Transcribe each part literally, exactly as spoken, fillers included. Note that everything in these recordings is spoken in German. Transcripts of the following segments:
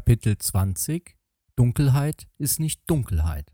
Kapitel zwanzig Dunkelheit ist nicht Dunkelheit.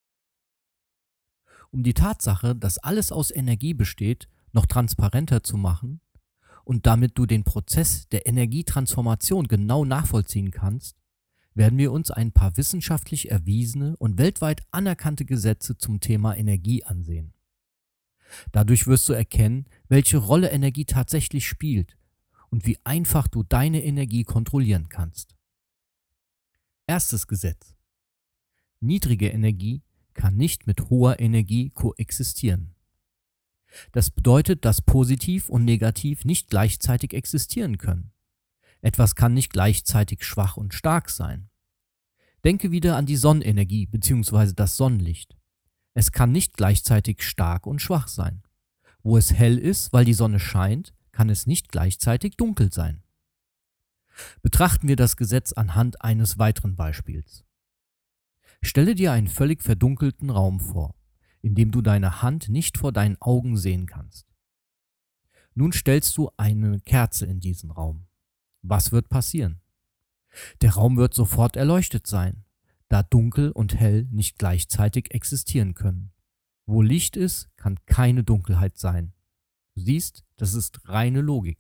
Um die Tatsache, dass alles aus Energie besteht, noch transparenter zu machen und damit du den Prozess der Energietransformation genau nachvollziehen kannst, werden wir uns ein paar wissenschaftlich erwiesene und weltweit anerkannte Gesetze zum Thema Energie ansehen. Dadurch wirst du erkennen, welche Rolle Energie tatsächlich spielt und wie einfach du deine Energie kontrollieren kannst. Erstes Gesetz. Niedrige Energie kann nicht mit hoher Energie koexistieren. Das bedeutet, dass Positiv und Negativ nicht gleichzeitig existieren können. Etwas kann nicht gleichzeitig schwach und stark sein. Denke wieder an die Sonnenenergie bzw. das Sonnenlicht. Es kann nicht gleichzeitig stark und schwach sein. Wo es hell ist, weil die Sonne scheint, kann es nicht gleichzeitig dunkel sein. Betrachten wir das Gesetz anhand eines weiteren Beispiels. Stelle dir einen völlig verdunkelten Raum vor, in dem du deine Hand nicht vor deinen Augen sehen kannst. Nun stellst du eine Kerze in diesen Raum. Was wird passieren? Der Raum wird sofort erleuchtet sein, da dunkel und hell nicht gleichzeitig existieren können. Wo Licht ist, kann keine Dunkelheit sein. Du siehst, das ist reine Logik.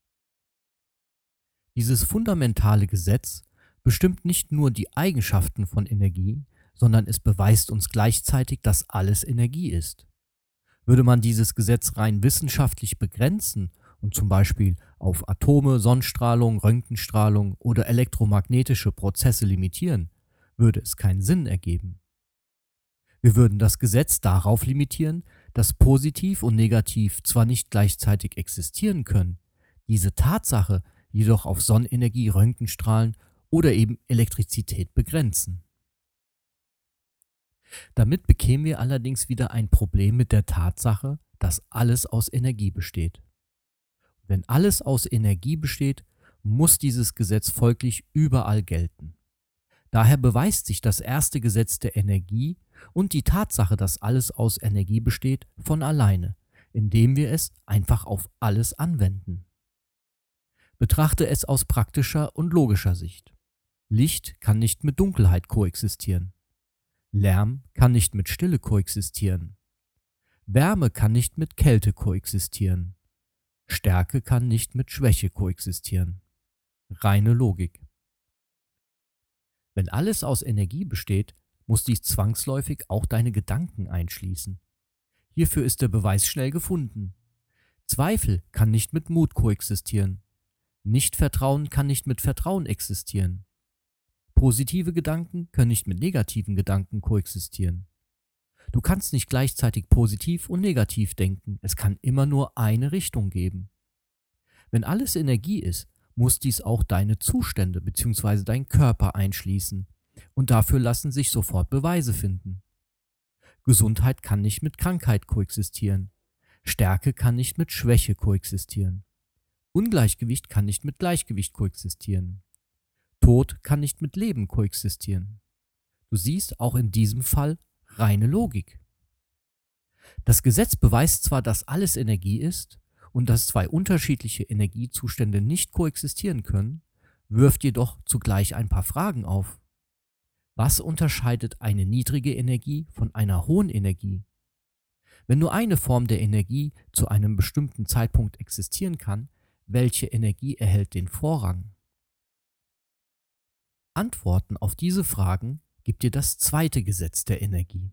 Dieses fundamentale Gesetz bestimmt nicht nur die Eigenschaften von Energie, sondern es beweist uns gleichzeitig, dass alles Energie ist. Würde man dieses Gesetz rein wissenschaftlich begrenzen und zum Beispiel auf Atome, Sonnenstrahlung, Röntgenstrahlung oder elektromagnetische Prozesse limitieren, würde es keinen Sinn ergeben. Wir würden das Gesetz darauf limitieren, dass Positiv und Negativ zwar nicht gleichzeitig existieren können, diese Tatsache jedoch auf Sonnenenergie, Röntgenstrahlen oder eben Elektrizität begrenzen. Damit bekämen wir allerdings wieder ein Problem mit der Tatsache, dass alles aus Energie besteht. Wenn alles aus Energie besteht, muss dieses Gesetz folglich überall gelten. Daher beweist sich das erste Gesetz der Energie und die Tatsache, dass alles aus Energie besteht, von alleine, indem wir es einfach auf alles anwenden. Betrachte es aus praktischer und logischer Sicht. Licht kann nicht mit Dunkelheit koexistieren. Lärm kann nicht mit Stille koexistieren. Wärme kann nicht mit Kälte koexistieren. Stärke kann nicht mit Schwäche koexistieren. Reine Logik. Wenn alles aus Energie besteht, muss dies zwangsläufig auch deine Gedanken einschließen. Hierfür ist der Beweis schnell gefunden. Zweifel kann nicht mit Mut koexistieren. Nichtvertrauen kann nicht mit Vertrauen existieren. Positive Gedanken können nicht mit negativen Gedanken koexistieren. Du kannst nicht gleichzeitig positiv und negativ denken. Es kann immer nur eine Richtung geben. Wenn alles Energie ist, muss dies auch deine Zustände bzw. dein Körper einschließen. Und dafür lassen sich sofort Beweise finden. Gesundheit kann nicht mit Krankheit koexistieren. Stärke kann nicht mit Schwäche koexistieren. Ungleichgewicht kann nicht mit Gleichgewicht koexistieren. Tod kann nicht mit Leben koexistieren. Du siehst auch in diesem Fall reine Logik. Das Gesetz beweist zwar, dass alles Energie ist und dass zwei unterschiedliche Energiezustände nicht koexistieren können, wirft jedoch zugleich ein paar Fragen auf. Was unterscheidet eine niedrige Energie von einer hohen Energie? Wenn nur eine Form der Energie zu einem bestimmten Zeitpunkt existieren kann, welche Energie erhält den Vorrang? Antworten auf diese Fragen gibt dir das zweite Gesetz der Energie.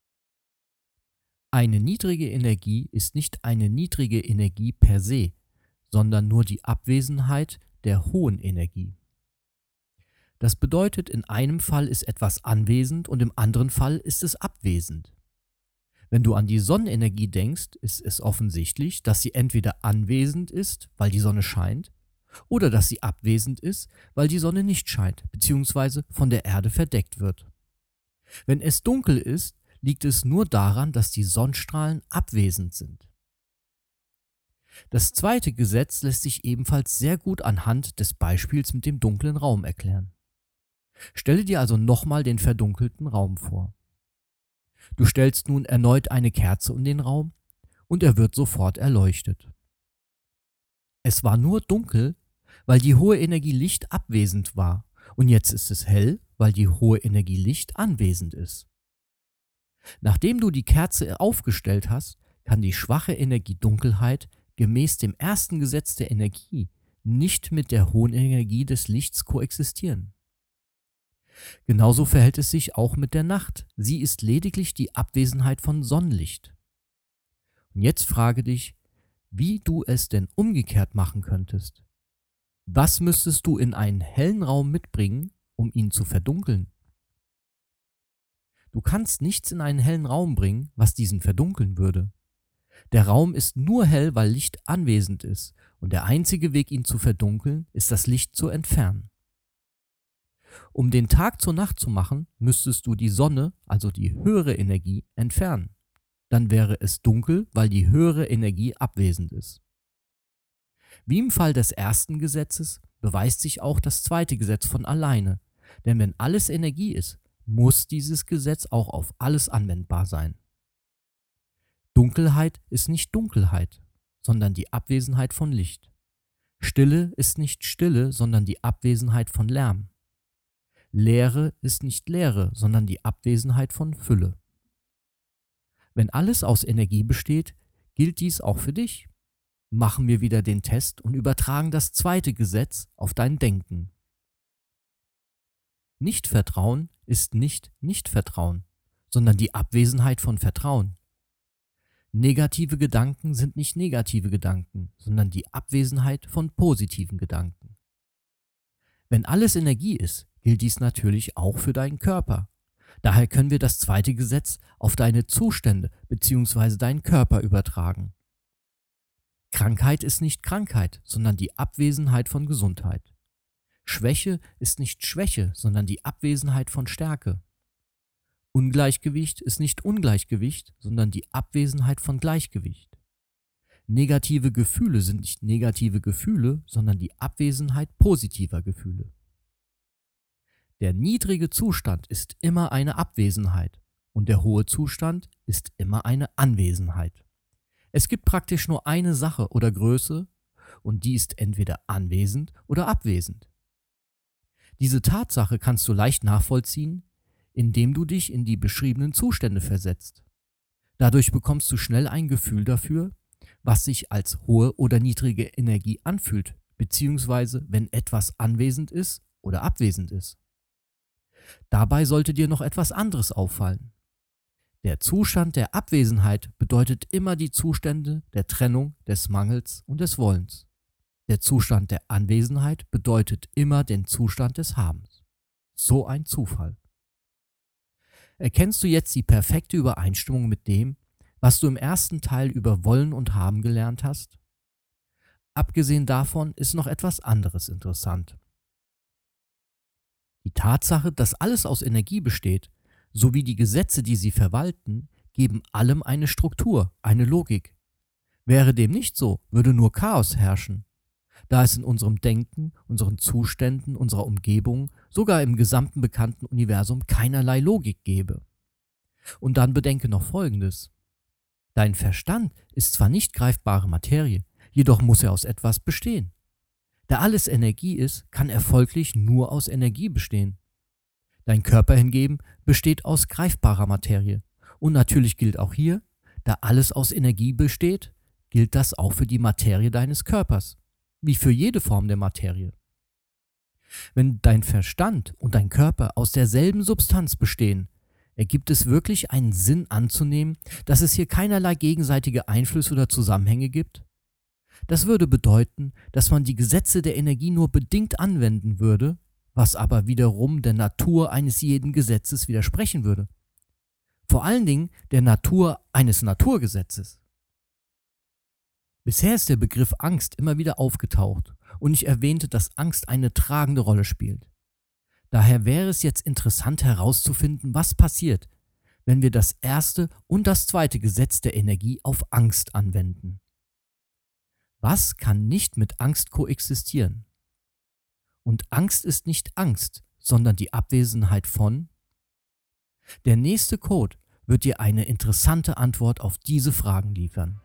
Eine niedrige Energie ist nicht eine niedrige Energie per se, sondern nur die Abwesenheit der hohen Energie. Das bedeutet, in einem Fall ist etwas anwesend und im anderen Fall ist es abwesend. Wenn du an die Sonnenenergie denkst, ist es offensichtlich, dass sie entweder anwesend ist, weil die Sonne scheint, oder dass sie abwesend ist, weil die Sonne nicht scheint bzw. von der Erde verdeckt wird. Wenn es dunkel ist, liegt es nur daran, dass die Sonnenstrahlen abwesend sind. Das zweite Gesetz lässt sich ebenfalls sehr gut anhand des Beispiels mit dem dunklen Raum erklären. Stelle dir also nochmal den verdunkelten Raum vor. Du stellst nun erneut eine Kerze in den Raum und er wird sofort erleuchtet. Es war nur dunkel, weil die hohe Energie Licht abwesend war Und jetzt ist es hell, weil die hohe Energie Licht anwesend ist. Nachdem du die Kerze aufgestellt hast, kann die schwache Energie Dunkelheit gemäß dem ersten Gesetz der Energie nicht mit der hohen Energie des Lichts koexistieren. Genauso verhält es sich auch mit der Nacht. Sie ist lediglich die Abwesenheit von Sonnenlicht. Und jetzt frage dich, wie du es denn umgekehrt machen könntest. Was müsstest du in einen hellen Raum mitbringen, um ihn zu verdunkeln? Du kannst nichts in einen hellen Raum bringen, was diesen verdunkeln würde. Der Raum ist nur hell, weil Licht anwesend ist, und der einzige Weg, ihn zu verdunkeln, ist das Licht zu entfernen. Um den Tag zur Nacht zu machen, müsstest du die Sonne, also die höhere Energie, entfernen. Dann wäre es dunkel, weil die höhere Energie abwesend ist. Wie im Fall des ersten Gesetzes beweist sich auch das zweite Gesetz von alleine, denn wenn alles Energie ist, muss dieses Gesetz auch auf alles anwendbar sein. Dunkelheit ist nicht Dunkelheit, sondern die Abwesenheit von Licht. Stille ist nicht Stille, sondern die Abwesenheit von Lärm. Leere ist nicht Leere, sondern die Abwesenheit von Fülle. Wenn alles aus Energie besteht, gilt dies auch für dich. Machen wir wieder den Test und übertragen das zweite Gesetz auf dein Denken. Nichtvertrauen ist nicht Nichtvertrauen, sondern die Abwesenheit von Vertrauen. Negative Gedanken sind nicht negative Gedanken, sondern die Abwesenheit von positiven Gedanken. Wenn alles Energie ist, gilt dies natürlich auch für deinen Körper. Daher können wir das zweite Gesetz auf deine Zustände bzw. deinen Körper übertragen. Krankheit ist nicht Krankheit, sondern die Abwesenheit von Gesundheit. Schwäche ist nicht Schwäche, sondern die Abwesenheit von Stärke. Ungleichgewicht ist nicht Ungleichgewicht, sondern die Abwesenheit von Gleichgewicht. Negative Gefühle sind nicht negative Gefühle, sondern die Abwesenheit positiver Gefühle. Der niedrige Zustand ist immer eine Abwesenheit und der hohe Zustand ist immer eine Anwesenheit. Es gibt praktisch nur eine Sache oder Größe und die ist entweder anwesend oder abwesend. Diese Tatsache kannst du leicht nachvollziehen, indem du dich in die beschriebenen Zustände versetzt. Dadurch bekommst du schnell ein Gefühl dafür, was sich als hohe oder niedrige Energie anfühlt, beziehungsweise wenn etwas anwesend ist oder abwesend ist. Dabei sollte dir noch etwas anderes auffallen. Der Zustand der Abwesenheit bedeutet immer die Zustände der Trennung, des Mangels und des Wollens. Der Zustand der Anwesenheit bedeutet immer den Zustand des Habens. So ein Zufall. Erkennst du jetzt die perfekte Übereinstimmung mit dem, was du im ersten Teil über Wollen und Haben gelernt hast? Abgesehen davon ist noch etwas anderes interessant. Die Tatsache, dass alles aus Energie besteht, sowie die Gesetze, die sie verwalten, geben allem eine Struktur, eine Logik. Wäre dem nicht so, würde nur Chaos herrschen, da es in unserem Denken, unseren Zuständen, unserer Umgebung, sogar im gesamten bekannten Universum keinerlei Logik gäbe. Und dann bedenke noch Folgendes. Dein Verstand ist zwar nicht greifbare Materie, jedoch muss er aus etwas bestehen. Da alles Energie ist, kann er folglich nur aus Energie bestehen. Dein Körper hingegen besteht aus greifbarer Materie. Und natürlich gilt auch hier, da alles aus Energie besteht, gilt das auch für die Materie deines Körpers, wie für jede Form der Materie. Wenn dein Verstand und dein Körper aus derselben Substanz bestehen, ergibt es wirklich einen Sinn anzunehmen, dass es hier keinerlei gegenseitige Einflüsse oder Zusammenhänge gibt? Das würde bedeuten, dass man die Gesetze der Energie nur bedingt anwenden würde, was aber wiederum der Natur eines jeden Gesetzes widersprechen würde. Vor allen Dingen der Natur eines Naturgesetzes. Bisher ist der Begriff Angst immer wieder aufgetaucht und ich erwähnte, dass Angst eine tragende Rolle spielt. Daher wäre es jetzt interessant herauszufinden, was passiert, wenn wir das erste und das zweite Gesetz der Energie auf Angst anwenden. Was kann nicht mit Angst koexistieren? Und Angst ist nicht Angst, sondern die Abwesenheit von? Der nächste Code wird dir eine interessante Antwort auf diese Fragen liefern.